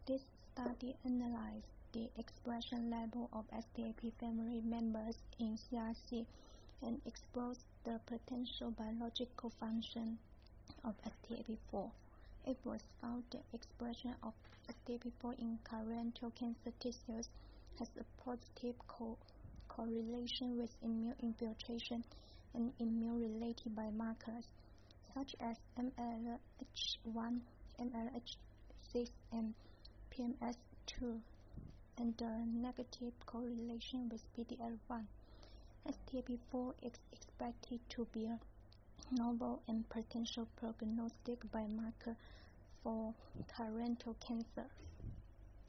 This study analyzed the expression level of STAP family members in CRC and explores the potential biological function of STAP4. It was found that expression of STAP4 in colorectal cancer tissues has a positive correlation with immune infiltration and immune-related biomarkers such as MLH1, MLH6, and PMS2, and a negative correlation with PD-L1. STAP4 is expected to be a novel and potential prognostic biomarker for colorectal cancer.